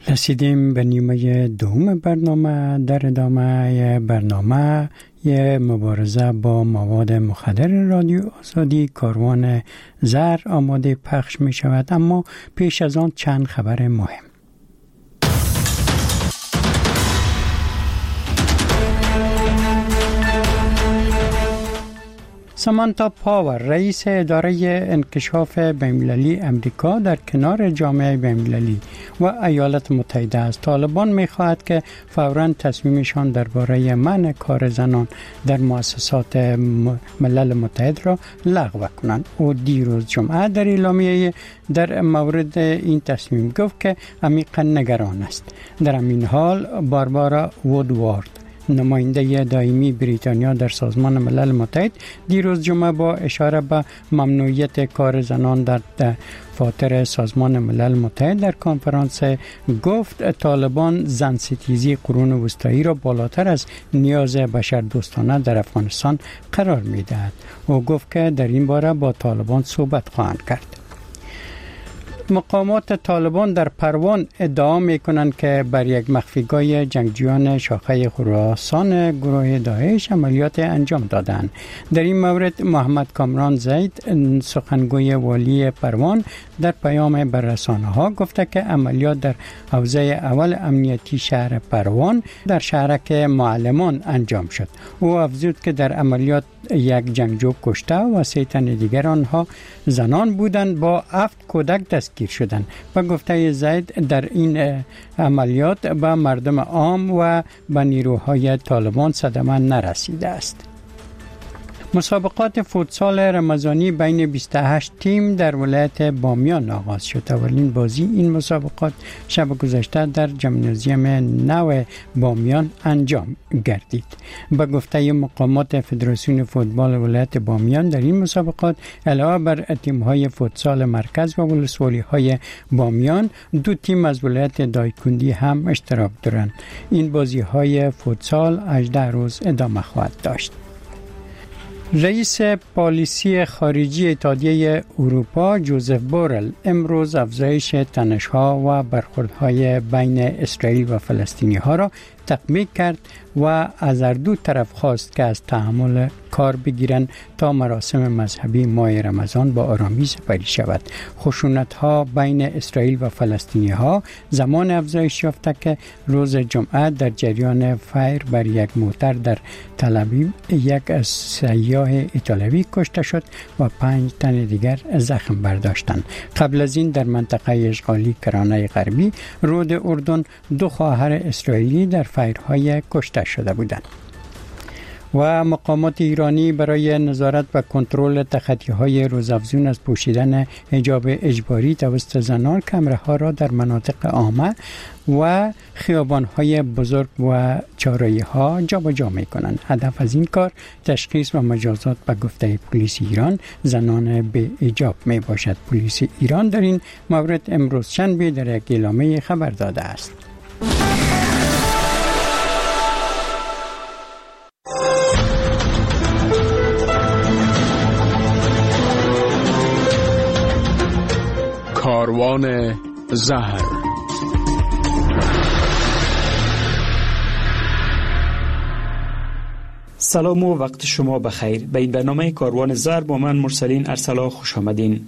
رسیدیم به نیمه دوم برنامه. در ادامه برنامه مبارزه با مواد مخدر رادیو آزادی کاروان زهر آماده پخش می شود، اما پیش از آن چند خبر مهم. سامانتا پاور رئیس اداره انکشاف بین‌المللی امریکا در کنار جامعه بین‌المللی و ایالات متحده از طالبان می‌خواهد که فوراً تصمیمشان درباره منع کار زنان در مؤسسات ملل متحد را لغو کنند. او دیروز جمعه در اعلامیه در مورد این تصمیم گفت که عمیقاً نگران است. در همین حال باربارا وودوارد نماینده دائمی بریتانیا در سازمان ملل متحد دیروز جمعه با اشاره به ممنوعیت کار زنان در دفاتر سازمان ملل متحد در کنفرانس گفت طالبان زن ستیزی قرون وسطایی را بالاتر از نیاز بشردوستانه در افغانستان قرار می دهد. او گفت که در این باره با طالبان صحبت خواهند کرد. مقامات طالبان در پروان ادعا می‌کنند که بر یک مخفیگاه جنگجویان شاخه خراسان گروه داعش عملیات انجام دادند. در این مورد محمد کامران زید سخنگوی والی پروان در پیام بر رسانه‌ها گفته که عملیات در حوزه اول امنیتی شهر پروان در شهرک معلمان انجام شد. او افزود که در عملیات یک جنگجو کشته و 3 تن دیگر آنها زنان بودند با 7 کودک دستگیر شدند. و گفته زید در این عملیات به مردم عام و به نیروهای طالبان صدمه نرسیده است. مسابقات فوتسال رمضانی بین 28 تیم در ولایت بامیان آغاز شد. اولین بازی این مسابقات شب گذشته در ژیمنازیوم نو بامیان انجام گردید. به گفته مقامات فدراسیون فوتبال ولایت بامیان در این مسابقات علاوه بر تیم‌های فوتسال مرکز و ولسوالی‌های بامیان 2 تیم از ولایت دایکندی هم اشتراک دارند. این بازی‌های فوتسال 18 روز ادامه خواهد داشت. رئیس پالیسی خارجی اتحادیه اروپا جوزف بورل امروز افزایش تنش‌ها و برخوردهای بین اسرائیل و فلسطینی‌ها را تقویت کرد و از هر دو طرف خواست که از تحمل کار بگیرند تا مراسم مذهبی ماه رمضان با آرامی سپری شود. خشونت‌ها بین اسرائیل و فلسطینی‌ها زمان افزایش یافته که روز جمعه در جریان فایر بر یک موتر در تل‌آویو یک سیاح ایتالیایی کشته شد و 5 تن دیگر زخم برداشتند. قبل از این در منطقه اشغالی کرانه غربی رود اردن 2 خواهر اسرائیلی در فایرهای کشته شده بودند. و مقامات ایرانی برای نظارت و کنترل تخطی‌های روزافزون از پوشیدن حجاب اجباری توسط زنان کمره‌ها را در مناطق عامه و خیابان‌های بزرگ و چهارراهی‌ها جابجا می‌کنند. هدف از این کار تشخیص و مجازات به گفته پلیس ایران زنان به حجاب میباشد. پلیس ایران در این مورد امروز شنبه در یک اعلامیه خبر داده است. کاروان زهر. سلام و وقت شما بخیر. به این برنامه کاروان زهر با من مرسلین ارسلا خوش آمدین.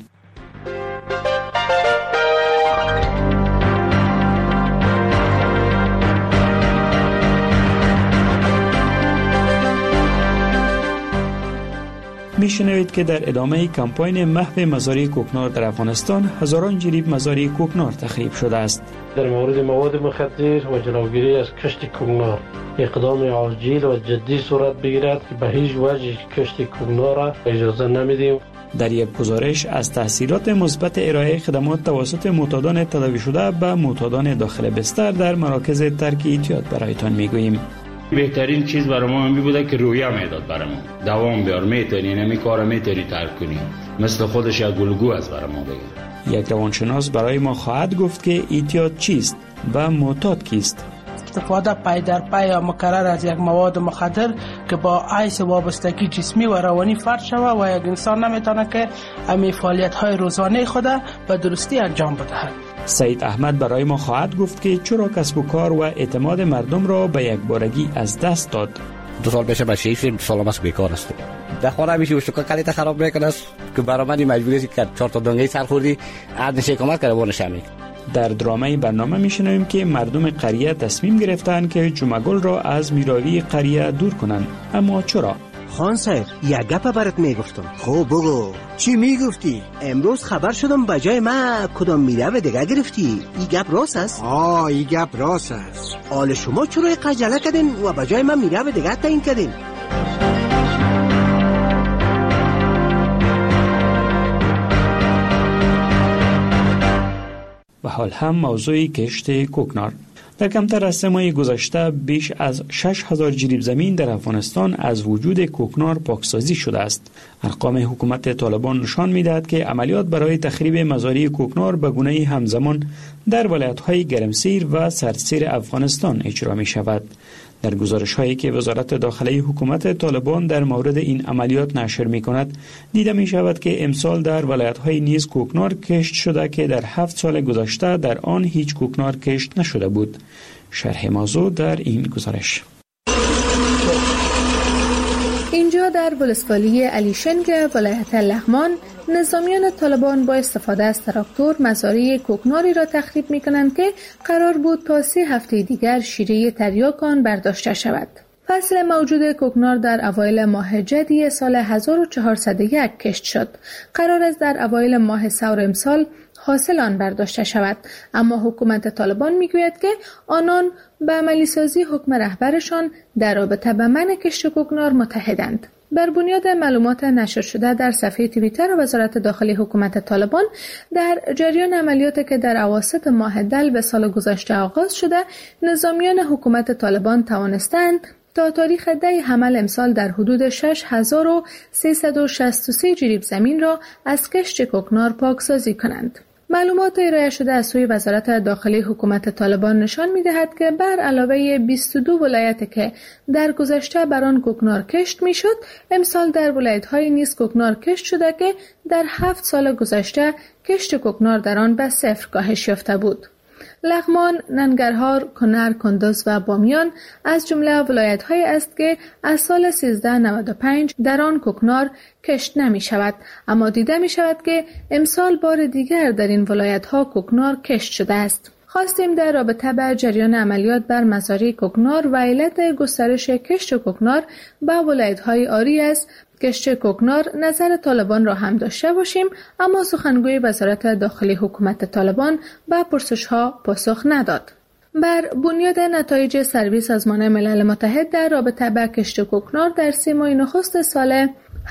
میشنوید که در ادامه کمپاین محو مزارع کوکنار در افغانستان هزاران جریب مزارع کوکنار تخریب شده است. در مورد مواد مخدر و جلوگیری از کشت کوکنار اقدام عاجل و جدی صورت بگیرد که به هیچ وجه کشت کوکنار را اجازه نمیدیم. در یک گزارش از تاثیرات مثبت ارائه خدمات توسط معتادان تداوی شده به معتادان داخل بستر در مراکز ترک اعتیاد برایتان میگوییم. بهترین چیز برای ما همین بوده که رویه میداد برای ما. دوام بیار، میتونی نمی کار میتونی ترک کنی. مثل خودش یک گلگو از برای ما بگیر. یک روانشناس برای ما خواهد گفت که اعتیاد چیست و معتاد کیست. استفاده پای در پای یا مکرر از یک مواد مخدر که با عیس وابستگی جسمی و روانی فرد شود و یک انسان نمیتونه که امی فعالیت های روزانه خود به درستی انجام بدهد. سعید احمد برای ما خواهد گفت که چرا کسب و کار و اعتماد مردم را به یک بارگی از دست داد. 2 سال پیش من 6 سال است بیکار است. در خانه میشه وشکا کلیت خراب میکنه است که برای من مجبوری است که 4 تا دنگه سر خوردی از نشه کمک کنه بونشمی. در درامه برنامه میشنویم که مردم قریه تصمیم گرفتند که جمعگل را از میراوی قریه دور کنند. اما چرا؟ خان صاحب یک گپ برات میگفتم. خب بگو. چی میگفتی؟ امروز خبر شدم بجای ما کدام میراوی دیگه گرفتی. این گپ راست است؟ این گپ راست است. حال شما چرا عجله کردین و بجای ما میراوی دیگه تعیین کردین؟ و حال هم موضوع کشت کوکنار. در کمتر از 3 ماه گذشته بیش از 6000 جریب زمین در افغانستان از وجود کوکنار پاکسازی شده است. ارقام حکومت طالبان نشان می‌دهد که عملیات برای تخریب مزارع کوکنار به گونه همزمان در ولایت‌های گرمسیر و سردسیر افغانستان اجرا می‌شود. در گزارش‌هایی که وزارت داخلی حکومت طالبان در مورد این عملیات نشر می‌کند، دیده می‌شود که امسال در ولایت‌های نیز کوکنار کشت شده که در 7 سال گذشته در آن هیچ کوکنار کشت نشده بود. شرح موضوع در این گزارش. اینجا در ولسوالی علیشنگ ولایت لغمان نظامیان طالبان با استفاده از تراکتور مزارع کوکناری را تخریب می‌کنند که قرار بود تا 3 هفته دیگر شیره تریاک آن برداشته شود. فصل موجود کوکنار در اوایل ماه جدی سال 1401 کشت شد. قرار است در اوایل ماه ثور امسال حاصل آن برداشته شود، اما حکومت طالبان میگوید که آنان به عملی سازی حکم رهبرشان در رابطه با منع کشت کوکنار متحدند. بر بنیاد معلومات نشر شده در صفحه توییتر وزارت داخلی حکومت طالبان، در جریان عملیاتی که در اواسط ماه دل به سال گذشته آغاز شده، نظامیان حکومت طالبان توانستند تا تاریخ 10 حمل امسال در حدود 6363 جریب زمین را از کشت کوکنار پاکسازی کنند. معلومات ارائه شده از سوی وزارت داخلی حکومت طالبان نشان می‌دهد که بر علاوه 22 ولایت که در گذشته بر آن کوکنار کشت می‌شد، امسال در ولایت‌های نیز کوکنار کشت شده که در 7 سال گذشته کشت کوکنار در آن به 0 کاهش یافته بود. لغمان، ننگرهار، کنر، کندوز و بامیان از جمله ولایت‌هایی است که از سال 1395 در آن کوکنار کشت نمی شود، اما دیده می شود که امسال بار دیگر در این ولایت‌ها کوکنار کشت شده است. خواستیم در رابطه با جریان عملیات بر مزارع کوکنار و علت گسترش کشت کوکنار به ولایت‌های آری از کشت کوکنار نظر طالبان را هم داشته باشیم، اما سخنگوی وزارت داخلی حکومت طالبان به پرسش‌ها پاسخ نداد. بر بنیاد نتایج سروی سازمان ملل متحد در رابطه با کشت کوکنار در 3 ماه نخست سال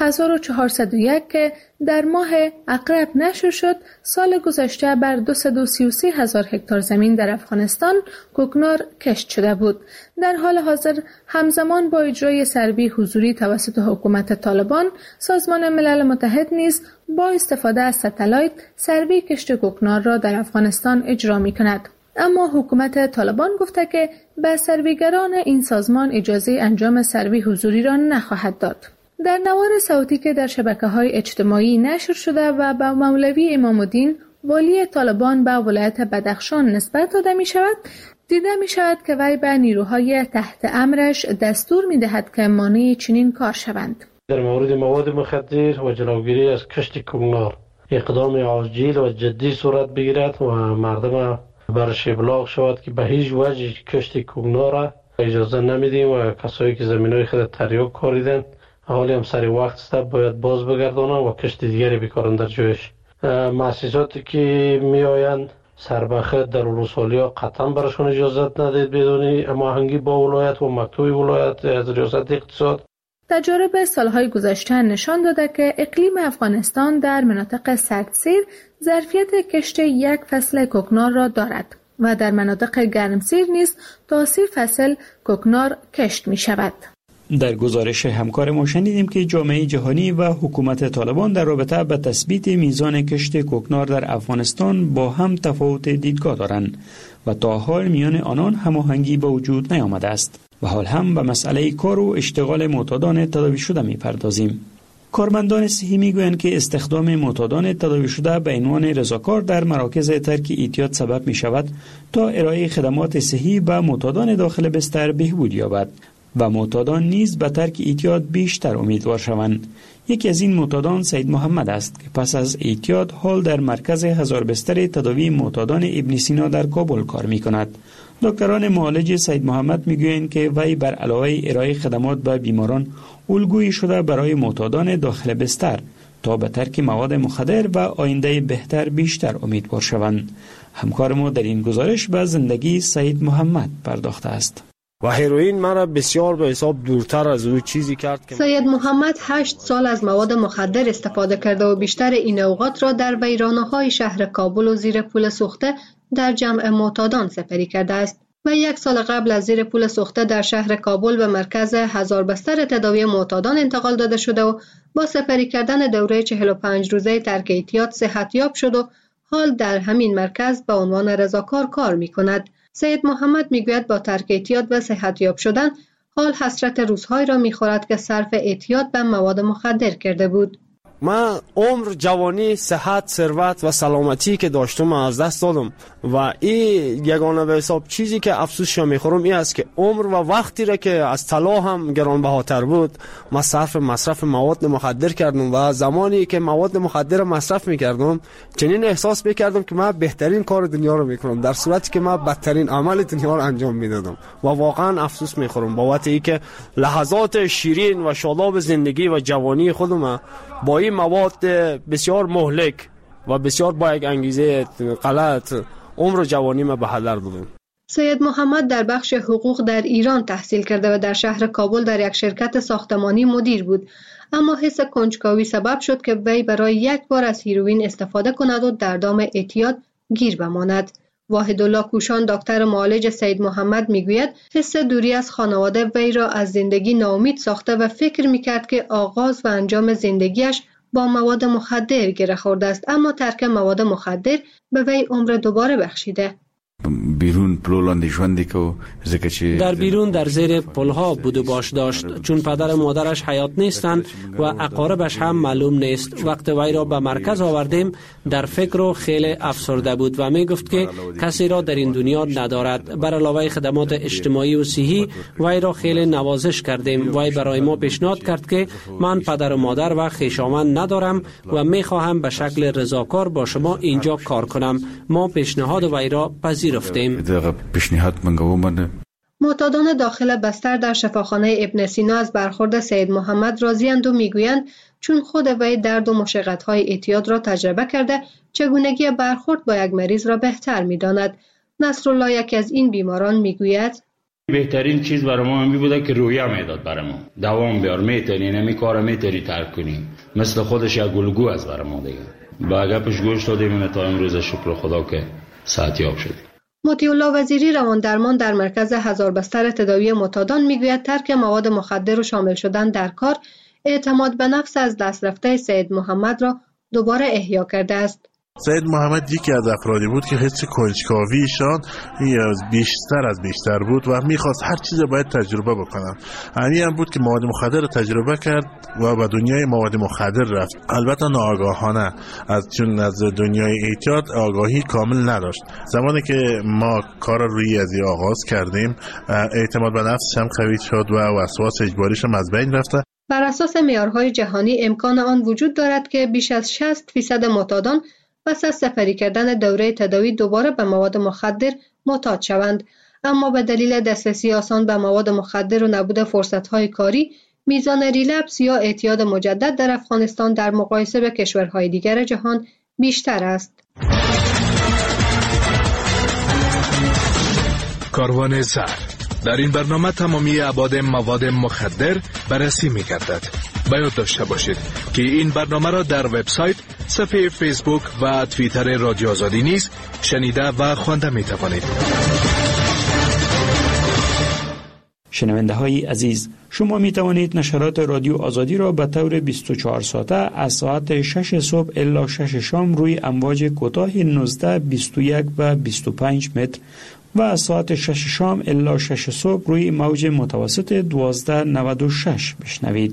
1401 که در ماه عقرب نشر شد، سال گذشته بر 233,000 هکتار زمین در افغانستان کوکنار کشت شده بود. در حال حاضر همزمان با اجرای سروی حضوری توسط حکومت طالبان، سازمان ملل متحد نیز با استفاده از ستلایت سروی کشت کوکنار را در افغانستان اجرا می‌کند. اما حکومت طالبان گفته که به سرویگران این سازمان اجازه انجام سروی حضوری را نخواهد داد. در نوار صوتی که در شبکه‌های اجتماعی نشر شده و با مولوی امام الدین والی طالبان به ولایت بدخشان نسبت داده می شود، دیده می شود که وی به نیروهای تحت امرش دستور می دهد که مانع چنین کار شوند. در مورد مواد مخدر و جلوگیری از کشت کوکنار اقدام عاجل و جدی صورت بگیرد و مردم برش ابلاغ شود که به هیچ وجه کشت کوکنار را اجازه نمیدیم و کسایی که زمینای خود تریاک کاریدن حالی هم سری وقت است باید باز بگردانند و کشت دیگری بکارند در جایش. مؤسساتی که می آیند سربخت در ولسوالی ها قطعا برشان اجازت ندید بدون هماهنگی با ولایت و مکتوب ولایت از ریاست اقتصاد. تجارب سالهای گذشته نشان داده که اقلیم افغانستان در مناطق سردسیر ظرفیت کشت یک فصل کوکنار را دارد و در مناطق گرمسیر نیز تا 30 فصل کوکنار کشت می شود. در گزارش همکار ما شنیدیم که جامعه جهانی و حکومت طالبان در رابطه با تثبیت میزان کشت کوکنار در افغانستان با هم تفاوت دیدگاه دارند و تا حال میان آنان هماهنگی به وجود نیامده است. و حال هم به مسئله کار و اشتغال معتادان تداوی شده میپردازیم. کارمندان صحی میگویند که استخدام معتادان تداوی شده به عنوان رضاکار در مراکز ترک اعتیاد سبب می شود تا ارائه خدمات صحی به معتادان داخل بستر بهبود یابد و معتادان نیز به ترک اعتیاد بیشتر امیدوار شوند. یکی از این معتادان سید محمد است که پس از اعتیاد حال در مرکز 1000 بستر تداوی معتادان ابن سینا در کابل کار می کند. دکتران معالج سید محمد میگویند که وی بر علاوه ارائه خدمات به بیماران الگویی شده برای معتادان داخل بستر تا به ترک مواد مخدر و آینده بهتر بیشتر امیدوار شوند. همکار ما در این گزارش به زندگی سید محمد پرداخته است. و هیروئین مرا بسیار به حساب دورتر از او چیزی کرد که سید محمد 8 سال از مواد مخدر استفاده کرده و بیشتر این اوقات را در ویرانه‌های شهر کابل و زیر پل سوخته در جمع معتادان سپری کرده است و 1 سال قبل از زیر پل سوخته در شهر کابل به مرکز 1000 بستر تداوی معتادان انتقال داده شده و با سپری کردن دوره 45 روزه ترک اعتیاد صحتیاب شد و حال در همین مرکز به عنوان رضاکار کار می کند. سید محمد میگوید با ترک اعتیاد و صحتیاب شدن حال حسرت روزهایی را میخورد که صرف اعتیاد به مواد مخدر کرده بود. من عمر، جوانی، صحت، ثروت و سلامتی که داشتم از دست دادم و این یگانه به حساب چیزی که افسوسش میخورم این است که عمر و وقتی را که از طلا هم گرانبهاتر بود من صرف مصرف مواد مخدر کردم و زمانی که مواد مخدر مصرف میکردم چنین احساس میکردم که من بهترین کار دنیا رو میکنم در صورتی که من بدترین عمل دنیا رو انجام میدادم و واقعا افسوس میخورم بابت اینکه لحظات شیرین و شاداب زندگی و جوانی خودم با این مواد بسیار مهلک و بسیار با یک انگیزه غلط عمر و جوانی ما به هدر دادم. سید محمد در بخش حقوق در ایران تحصیل کرده و در شهر کابل در یک شرکت ساختمانی مدیر بود، اما حس کنجکاوی سبب شد که وی برای 1 بار از هیروئین استفاده کند و در دام اعتیاد گیر بماند. واحدالله کوشان دکتر معالج سید محمد میگوید حس دوری از خانواده وی را از زندگی ناامید ساخته و فکر میکرد که آغاز و انجام زندگیش با مواد مخدر گره خورده است، اما ترک مواد مخدر به وی عمر دوباره بخشیده. بیرون پلولاندی ژوندی کو در بیرون در زیر پلها بود و باش داشت چون پدر و مادرش حیات نیستند و اقاربش هم معلوم نیست. وقت وی را به مرکز آوردیم در فکر و خیلی افسرده بود و می گفت که کسی را در این دنیا ندارد. بر علاوه خدمات اجتماعی و صحی وی را خیلی نوازش کردیم. وی برای ما پیشنهاد کرد که من پدر و مادر و خویشاوند ندارم و می خواهم به شکل رضاکار با شما اینجا کار کنم. ما پیشنهاد وی را پذیرفتیم. معتادان داخل بستر در شفاخانه ابن سینا از برخورد سید محمد راضی‌اند و میگویند چون خود وی درد و مشقت‌های اعتیاد را تجربه کرده چگونگی برخورد با یک مریض را بهتر می‌داند. نصرالله یکی از این بیماران میگوید بهترین چیز برای ما همین بوده که رویه میداد برای ما دوام بیار میتونی نمی کار میتونی ترک کنی مثل خودش یک الگو از برای ما دیگه با گپش گوش دادیم تا امروز شکر خدا که صحتیاب شدیم. مطیع الله وزیری روان درمان در مرکز 1000 بستر تداوی معتادان میگوید ترک مواد مخدر و شامل شدن در کار اعتماد به نفس از دست رفته سید محمد را دوباره احیا کرده است. سید محمد یکی از افرادی بود که حس کنجکاویشان بیشتر بود و میخواست هر چیز باید تجربه بکنم. همین هم بود که مواد مخدر رو تجربه کرد و به دنیای مواد مخدر رفت. البته ناآگاهانه چون از دنیای اعتیاد آگاهی کامل نداشت. زمانی که ما کار روی ریاضی آغاز کردیم اعتماد به نفسش هم قوی شد و وسواس اجباریش هم از بین رفت. بر اساس معیارهای جهانی امکان آن وجود دارد که بیش از 60% معتادان پس از سپری کردن دوره تداوی دوباره به مواد مخدر معتاد شوند، اما به دلیل دسترسی آسان به مواد مخدر و نبود فرصت‌های کاری میزان ریلپس یا اعتیاد مجدد در افغانستان در مقایسه به کشورهای دیگر جهان بیشتر است. کاروان زهر در این برنامه تمامی ابعاد مواد مخدر بررسی می‌گردد. باید داشته باشید که این برنامه را در وبسایت، صفحه فیسبوک و توییتر رادیو آزادی نیز شنیده و خوانده می‌توانید. شنونده های عزیز، شما می توانید نشرات رادیو آزادی را به طور 24 ساعته از ساعت 6 صبح الی 6 شام روی امواج کوتاه 19، 21 و 25 متر و از ساعت 6 شام الی 6 صبح روی موج متوسط 1296 بشنوید.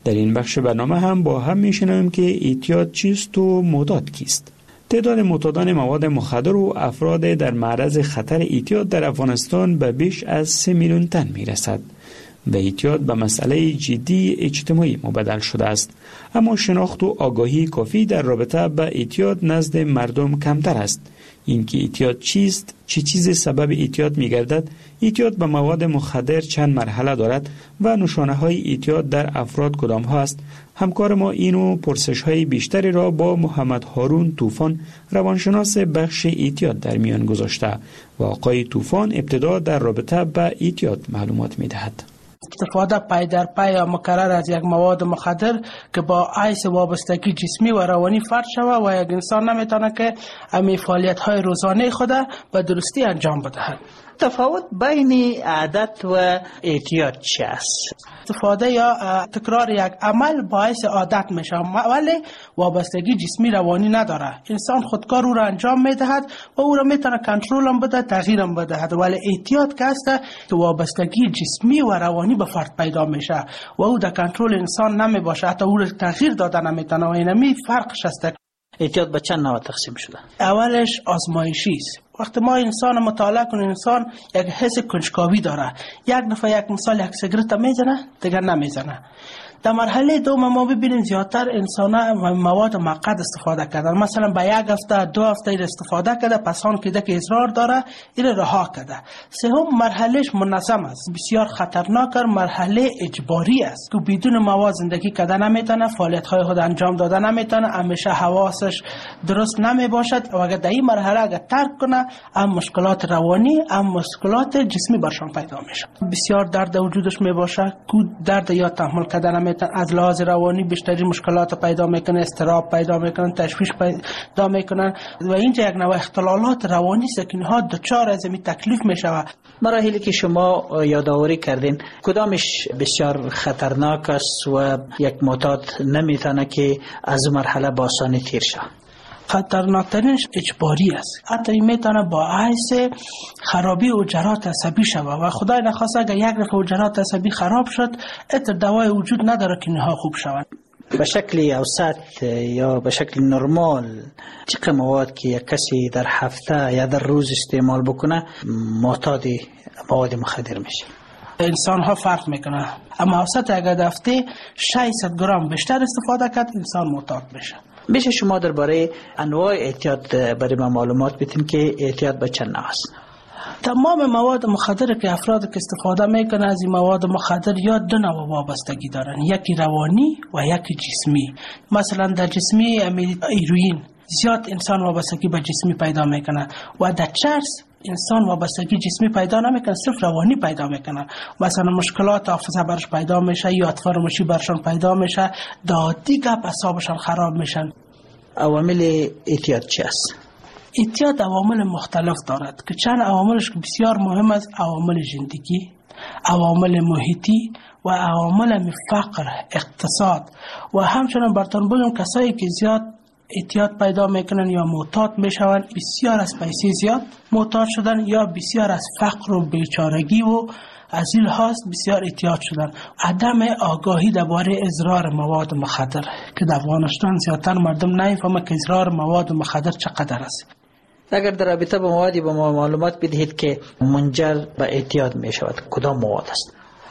در این بخش برنامه هم با هم میشنویم که اعتیاد چیست و معتاد کیست. تعداد معتادان مواد مخدر و افراد در معرض خطر اعتیاد در افغانستان به بیش از 3 میلیون تن میرسد و اعتیاد به مسئله جدی اجتماعی مبدل شده است. اما شناخت و آگاهی کافی در رابطه با اعتیاد نزد مردم کمتر است. اینکه اعتیاد چیست، چه چیزی سبب اعتیاد می‌گردد، اعتیاد به مواد مخدر چند مرحله دارد و نشانه‌های اعتیاد در افراد کدام ها است. همکار ما اینو پرسش‌های بیشتری را با محمد هارون طوفان روانشناس بخش اعتیاد در میان گذاشته و آقای طوفان ابتدا در رابطه با اعتیاد معلومات می‌دهد. استفاده پای در پای یا مکرر از یک مواد مخدر که با عیس وابستگی جسمی و روانی فرد شود و یک انسان نمیتونه که امی فعالیت های روزانه خود به درستی انجام بدهد. تفاوت بین عادت و اعتیاد چی است؟ استفاده یا تکرار یک عمل باعث عادت میشه ولی وابستگی جسمی روانی نداره. انسان خودکار او را انجام میدهد و او را میتونه کنترل هم بده، تغییر هم بدهد. ولی اعتیاد که است که وابستگی جسمی و روانی به فرد پیدا میشه و او در کنترل انسان نمیباشه، حتی او را تغییر دادن نمیتونه و اینمی فرقش است. اعتیاد به چند نوع تقسیم شده؟ اولش آزمایشی است. وقتی ما انسان مطالعه کنیم، انسان یک حس کنجکاوی داره. یک دفعه یک مثال یک سیگرت میزنه، دیگر نمیزنه. در مرحله دوم ما ببینیم زیادتر انسان‌ها مواد مؤقت استفاده کردن. مثلا به یک هفته 2 هفته این استفاده کرده، پس آن که اصرار داره این رها کرده. سوم مرحلهش منظم است، بسیار خطرناک مرحله اجباری است که بدون مواد زندگی کردن نمیتونه، فعالیت‌های خود انجام دادن نمیتونه، همیشه حواسش درست نمیباشد و اگر در این مرحله اگر ترک کنه، هم مشکلات روانی هم مشکلات جسمی برشان پیدا میشه. بسیار درد وجودش میباشه، درد یا تحمل کردن از لحاظ روانی بیشتری مشکلات پیدا میکنه، اضطراب پیدا میکنن، تشویش پیدا میکنن و اینجا یک نوع اختلالات روانی است که اینها دچار از این تکلیف میشود. مراحلی که شما یادآوری کردین کدامش بسیار خطرناک است و یک معتاد نمیتونه که از مرحله با آسانی تیر شه؟ خطرناکترینش اجباری است. حتی میتونه باعث خرابی حجرات عصبی شود و خدای نخواسته اگر یک دفعه حجرات عصبی خراب شد، اتر دوای وجود نداره که اینها خوب شود. به شکل اوسط یا به شکل نرمال چقدر مواد که یک کسی در هفته یا در روز استعمال بکنه معتاد مواد مخدر میشه؟ انسان ها فرق میکنه، اما اوسط اگر هفته 600 گرم بیشتر استفاده کرد انسان معتاد میشه. میشه شما درباره انواع اعتیاد برای ما معلومات بدین که اعتیاد به چند نوع است؟ تمام مواد مخدر که افراد که استفاده میکنه از این مواد مخدر یا 2 نوع وابستگی دارن، یکی روانی و یکی جسمی. مثلا در جسمی هیروئین زیاد انسان وابستگی به جسمی پیدا میکنه و در چرس انسان وابستگی جسمی پیدا نمیکنه، صرف روانی پیدا میکنه. مثلا مشکلات حافظه برش پیدا میشه، یاد فراموشی برشان پیدا میشه، دادی گپ اعصابشان خراب میشن. عوامل اعتیاد چی است؟ اعتیاد عوامل مختلف دارد که چند عواملش بسیار مهم است: عوامل زندگی، عوامل محیطی و عوامل فقر، اقتصاد. و همچنان براتون بگم کسایی که زیاد اعتیاد پیدا میکنن یا معتاد میشون، بسیار از پیسه زیاد معتاد شدن یا بسیار از فقر و بیچارگی و از این هاست بسیار اعتیاد شدن. عدم آگاهی درباره اضرار مواد مخدر که در افغانستان زیادتر مردم نمیفهمند که اضرار مواد مخدر چقدر است. اگر در رابطه با موادی با ما معلومات بدهید که منجر به اعتیاد می شود، کدام مواد است؟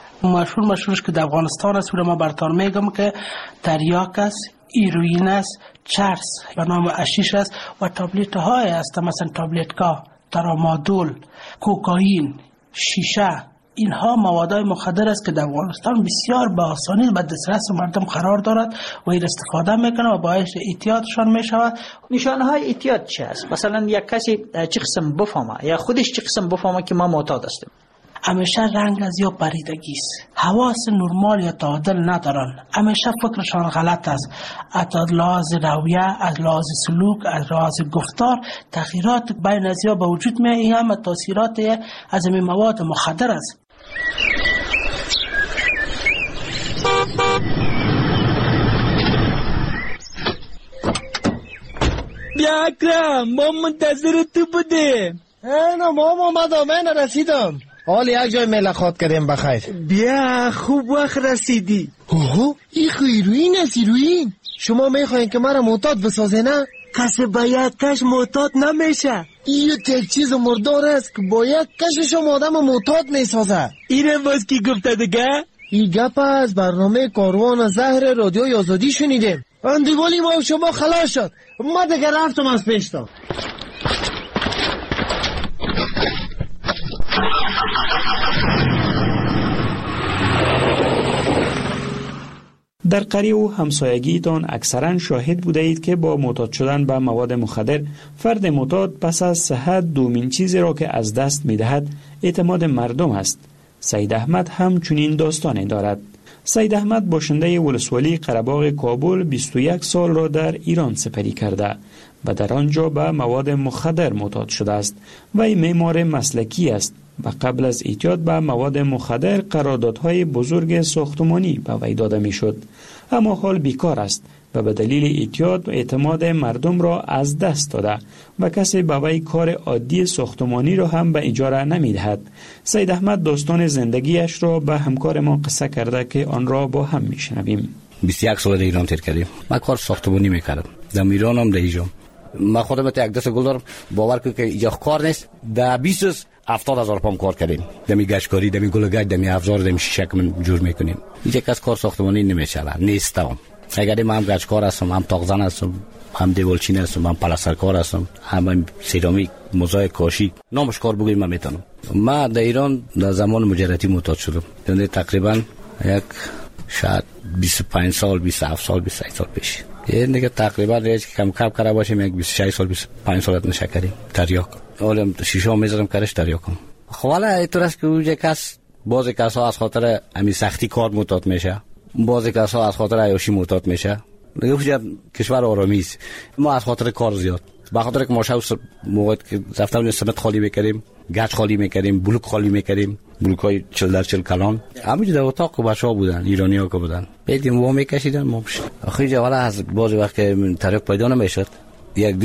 مشهورش که در افغانستان است، ما براتون میگم که تریاک است، هیروئین است، چرس به نام اشیش است و تابلت های است، مثلا تابلتکا، ترامادول، کوکائین، شیشه. اینها موادهای مخدر است که در افغانستان بسیار به آسانی به دسترس مردم قرار دارد و این استفاده میکنه و باعث اعتیادشان میشود. نشانه های اعتیاد چی است؟ مثلا یک کسی چه قسم بفهمه یا خودش چه قسم بفهمه که ما معتاد هستیم؟ همیشه رنگ از یا پریدگی است، حواس نرمال یا تعادل ندارن، همیشه فکرشان غلط است، از لحاظ رویه، از لحاظ سلوک، از لحاظ گفتار تغییرات بین از یا به وجود میاد. این هم تاثیرات از این مواد مخدر است. بیا اکرم، ما منتظر تو بودیم. نه ماما اومدم، من رسیدم. حال یک جای ملاقات کردیم بخیر. بیا خوب وقت رسیدی. اوه این هیروین است هیروین. شما میخواین که مرا معتاد بسازه نه؟ کسی با یک کش معتاد نمیشه. این یک چیز مردار است که با یک کش شما آدم معتاد میسازه. اینم باز کی گفته دیگه؟ این گپ از برنامه کاروان زهر رادیوی آزادی شنیدیم. اندیوالی ما شما خلاص شد. ما دیگه رفتم از پیشتا. در قریه و همسایگیتان اکثرا شاهد بوده اید که با معتاد شدن به مواد مخدر فرد معتاد پس از صحت دومین چیزی را که از دست می دهد اعتماد مردم است. سید احمد هم چنین داستانی دارد. سید احمد باشنده ولسوالی قره‌باغ کابل 21 سال را در ایران سپری کرده و در آنجا به مواد مخدر معتاد شده است. وی معمار مسلکی است و قبل از اعتیاد به مواد مخدر قراردادهای بزرگ ساختمانی به وی داده میشد، اما حال بیکار است و به دلیل اعتیاد اعتماد مردم را از دست داده و کسی به وی کار عادی ساختمانی را هم به اجاره نمیدهد. سید احمد داستان زندگیش را به همکار ما قصه کرده که آن را با هم میشنویم. 21 سال در ایران تیر کردیم. من کار ساختمانی میکردم. در ایران هم در اینجا. من خودم یک دست گل دارم. باور کنید که اینجا کار نیست. در 70,000 پام کار کردیم. دمی گچکاری، دمی گلگچ، دمی افزار، دمی شیشه که من جور میکنیم. اینجا کس کار ساختمانی نمیشه. نیستم. اگر من هم گچکار هستم، هم تاقزن هستم، هم دیوالچین هستم، هم پلاسترکار هستم، هم سرامیک، موزاییک، کاشی، نامش کار بگویم من میتونم. من در ایران در زمان مجردی معتاد شدم. یعنی تقریبا یک شاید 25 سال، 27 سال، 28 سال پیش. یه دیگه تقریبا ریج کم کرده باشیم یک 26 سال 25 سالت نشه کردیم تریاک. حالا شیشه میذارم کارش تریاکم. خب حالا اینطور است که اونجا کس بعضی کسا از خاطر همین سختی کار معتاد میشه، بعضی کسا از خاطر عیاشی معتاد میشه. دیگه اونجا کشور آرامی است. ما از خاطر کار زیاد، به خاطر که ما شب موقع که رفتم سمت خالی میکردیم، گچ خالی میکردیم، بلوک خالی میکردیم، بلوکای 40 در 40 کلان. همونجا در اتاق بچه‌ها بودن، ایرانی‌ها که بودن. بدیم وا میکشیدن ما. آخه جوالا از بعضی وقت که تریاک پیدا نمیشد، یک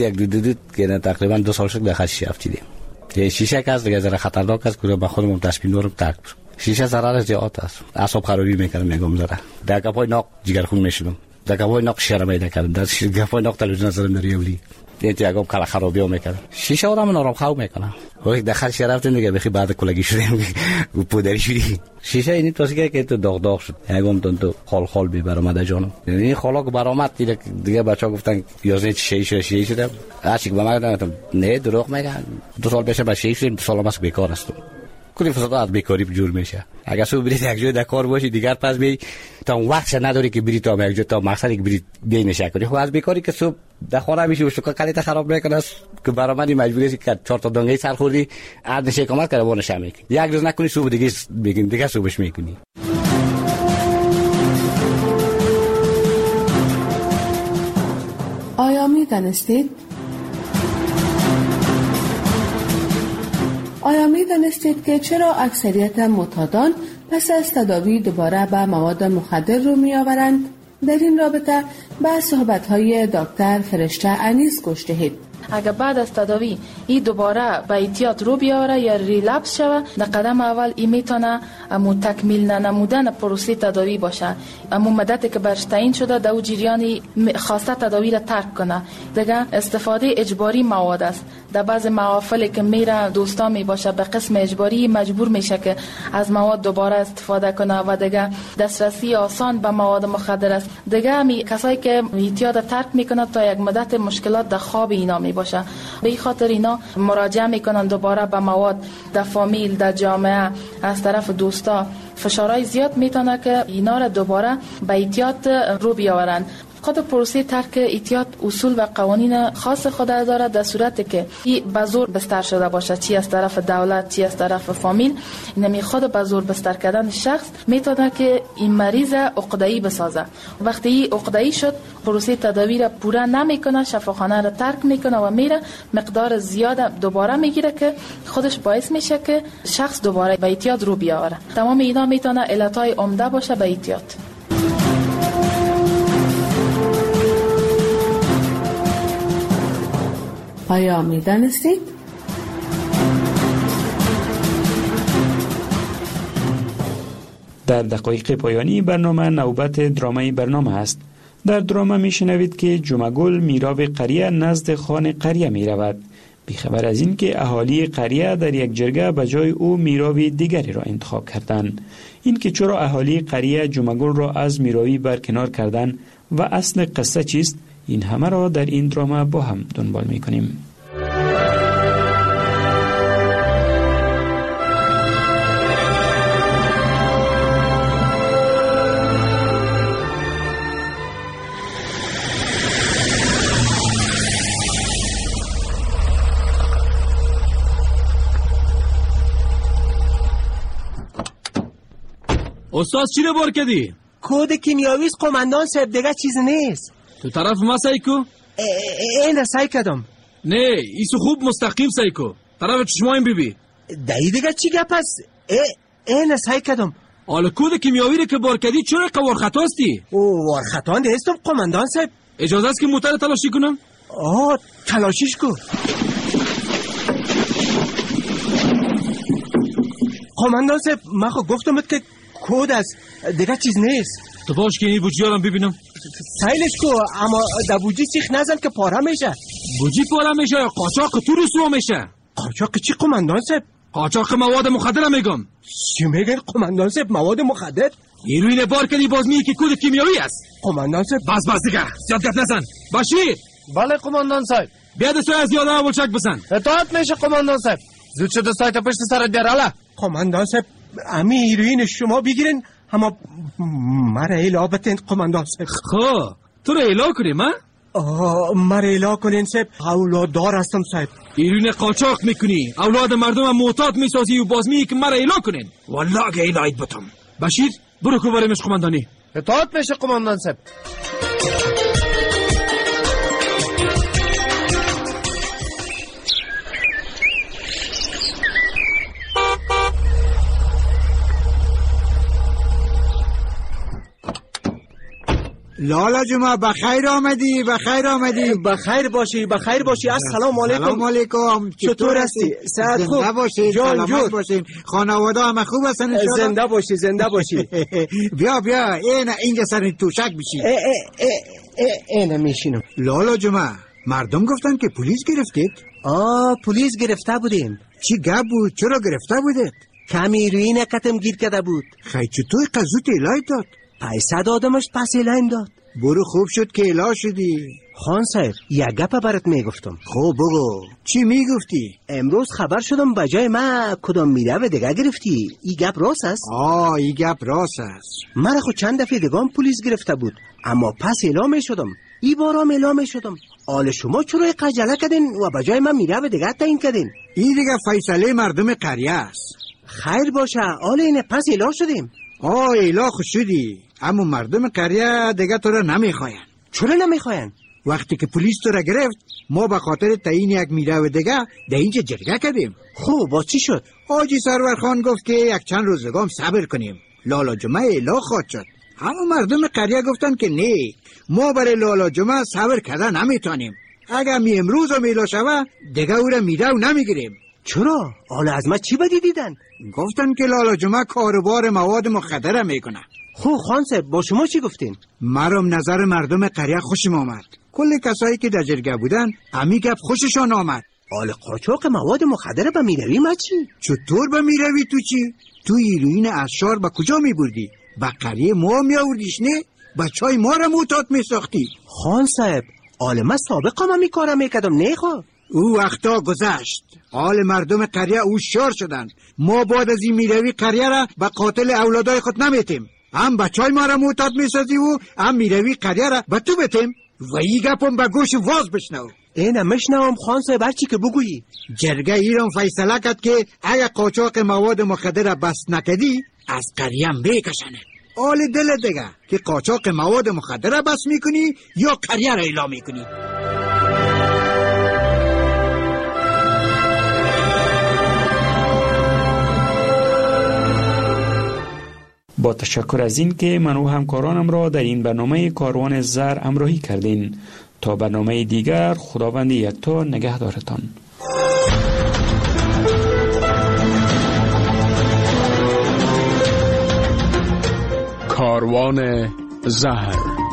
دو که تقریبا 2 سال شد داخل شیشه افتیدیم. یه شیشه که از دیگه ذره خطرناک است که با خودم تشبیه دارم ترک. شیشه ضرر زیاد است. اعصاب خرابی میکنه میگم ذره. در گپای ناق جگرخون میشدم. در گپای ناق شرم پیدا کردم. در گپای ناق تلویزیون نظرم دریولی. یه تیاگم کلا خرابی میکنه. شیشه آدم نرم خو میکنه. وقتی داخل شهر رفتیم دیگه بخی بعد کلگی شدیم و پودری شدیم. شیشه اینی توسیه که تو داغ شد. یکم تو خال بی برآمده جانم. یعنی خالا که برآمد دیگه بچه‌ها گفتن یازه شیشه شده. عاشق به من گفتم نه دروغ میگن. 2 سال پیش به شیشه 2 سال ماست بیکار هستم. کلی فساد از بیکاری جور میشه. اگه تو برید یک جای در کار باشی دیگر پس بی تا وقت نداری که بری تا یک جا تا مقصدی که بری بی نشه کنی. خب از بیکاری که صبح در خانه میشی و شوکا کلیت خراب میکنه که برای من مجبوری است که 4 تا دنگه سر خوردی عاد نشه کمک کرده بونش میکنی. یک روز نکنی صبح دیگه بگین دیگه صبحش میکنی. آیا میدانستید که چرا اکثریت معتادان پس از تداوی دوباره به مواد مخدر رو میآورند؟ در این رابطه به صحبت‌های دکتر فرشته انیس گوش دهید. اگر بعد از تداوی این دوباره به اعتیاد رو بیاره یا ریلپس شوه، در قدم اول این میتونه تکمیل ننمودن پروسه تداوی باشه. اما مدتی که برش تعیین شده در اون جریانی خواسته تداوی را ترک کنه. دیگه استفاده اجباری مواد است. در بعض محافلی که میره دوستان می باشه به قسم اجباری مجبور میشه که از مواد دوباره استفاده کنه و دیگه دسترسی آسان به مواد مخدر است. دیگه کسایی که اعتیاد ترک میکنه تا یک مدت مشکلات در خواب اینا می باشه. به این خاطر اینا مراجعه میکنن دوباره به مواد. در فامیل، در جامعه، از طرف دوستا فشارهای زیاد میتونه که اینا را دوباره به اعتیاد رو بیاورن. خود پروسه ترک اعتیاد اصول و قوانین خاص خود داره، در صورتی که این به زور بستر شده باشه، چی از طرف دولت چی از طرف فامیل. اینمی خود به زور بستر کردن شخص میتونه که این مریض عقده‌ای بسازه. وقتی این عقده‌ای شد پروسه تداوی را پورا نمیکنه، شفاخانه را ترک میکنه و میره مقدار زیاد دوباره میگیره که خودش باعث میشه که شخص دوباره به اعتیاد رو بیاوره. تمام اینا میتونه علتهای عمده باشه به اعتیاد. آیا می‌دانستید؟ در دقایق پایانی برنامه نوبت درامای برنامه است. در درامه میشنوید که جمعگل میراب قریه نزد خان قریه میرود. بیخبر از این که اهالی قریه در یک جرگه به جای او میراوی دیگری را انتخاب کردند. این که چرا اهالی قریه جمعگل را از میراوی برکنار کردند و اصل قصه چیست، این همه را در این درامه با هم دنبال میکنیم. استاد چی رو بار کردی؟ کد کیمیاویست قماندان صاحب، دیگه چیز نیست. تو طرف ما سعی کو؟ اینه سعی کردم. نه ایسو خوب مستقیم سعی کو، طرف چشمایم ببی. دایی دیگه چی گپ است؟ اینه سعی کردم. حالا کد کیمیاوی رو که بار کردی چرا قوار خطاستی؟ وار خطا نیستم قماندان صاحب. اجازه است که موتر تلاشی کنم؟ تلاشیش کو. قماندان صاحب من خب گفتم که کد است، دیگه چیز نیست. تو باش که این بوجی هم ببینم. سایلش کو، اما در بوجی سیخ نزن که پاره میشه. بوجی پاره میشه یا قاچاق تو رسوا میشه؟ قاچاق چی قماندان صاحب؟ قاچاق مواد مخدر میگم. چی میگن قماندان صاحب؟ مواد مخدر؟ هیروین بار کردی باز میگی که کد کیمیایی است. قماندان صاحب بس دیگه زیاد گپ نزن. باشیر. بله قماندان صاحب. بیا دستای از یادم اولچک بزن. اطاعت میشه قماندان صاحب. زود شد دستای تا پشت سرت بیار. حالا قماندان صاحب امی هیروین شما بگیرین، اما مرا ایلا بتین قماندان صاحب. خب تو رو ایلا کنیم ها؟ مرا ایلا کنین صاحب، اولاددار هستم صاحب. هیروین قاچاق میکنی، اولاد مردم معتاد میسازی و باز میگی که مرا ایلا کنین. والله اگه ایلایت بتم. بشیر برو کو بریمش قماندانی. اطاعت میشه قماندان صاحب. لالا جمعه بخیر آمدی. بخیر باشی. السلام علیکم. سلام علیکم. چطور هستی؟ صحت خوب؟ زنده باشین، سلامت باشین. خانواده همه خوب هستن؟ زنده باشی. بیا اینجا سر توشک بشین. اینه میشینم. لالا جمعه مردم گفتن که پلیس گرفتید؟ پلیس گرفته بودیم. چی گپ بود؟ چرا گرفته بودید؟ کمی هیروین کتم گیر کرده بود. خیلی چطور قزوت ایلای داد؟ پیسه دادمش پس ایلایم داد. برو خوب شد که ایلا شدی. خان صاحب یک گپ برات میگفتم. خب بگو. چی میگفتی؟ امروز خبر شدم بجای ما کدام میره دیگه گرفتی. این گپ راست است؟ این گپ راست است. مرا خود چند دفعه دیگه پلیس گرفته بود، اما پس اعلام شدم. این بارم اعلام شدم. حال شما چرا قجله کردین و بجای من میره دیگه تعیین کردین؟ این دیگه فیصله مردم قریه است. خیر باشه، حال اینه پس اعلام شدیم. ایلا خوش شدی، اما مردم قریه دیگه تو را نمیخواین. چرا نمیخواین؟ وقتی که پلیس تو را گرفت ما به خاطر تعیین یک میره دیگه در اینجا جرگه کردیم. خب با چی شد؟ حاجی سرور خان گفت که یک چند روز دیگه صبر کنیم. لالا جمعه ایلا خواهد شد. اما مردم قریه گفتن که نه، ما برای لالا جمعه صبر کردن نمیتونیم. اگر امروز میلا شوه دیگه او را میره و نمیگیریم. چرا؟ حالا از ما چی بدی دیدن؟ گفتن که لالا جمعه کاروبار مواد مخدر میکنه. خب خان صاحب با شما چی گفتین؟ مرم نظر مردم قریه خوشم آمد. کل کسایی که در جرگه بودن امی گپ خوششان آمد. حال قاچاق مواد مخدر به میروی ما چی؟ چطور به میروی تو چی؟ تو هیروین اشار به کجا میبردی؟ به قریه ما میآوردیش نه؟ بچهای ما را معتاد میساختی. خان صاحب حال ما سابقا من کارا میکردم نه خب؟ او وقتا گذشت. حال مردم قریه هوشیار شدن. ما بعد از این میروی قریه را به قاتل اولادای خود نمیتیم. هم بچهای ما را معتاد میسازی و هم میروی قریه را به تو بتیم. و این گپم به گوش واز بشنو. اینه مشنوم خان صاحب هرچی که بگویی. جرگه ایران فیصله کرد که اگه قاچاق مواد مخدر را بس نکدی از قریه بکشنه. حال دل دیگه که قاچاق مواد مخدر را بس میکنی یا قریه را اعلام میکنی. با تشکر از این که من و همکارانم را در این برنامه کاروان زر همراهی کردین. تا برنامه دیگر خداوند یکتا نگهدارتان. کاروان زهر.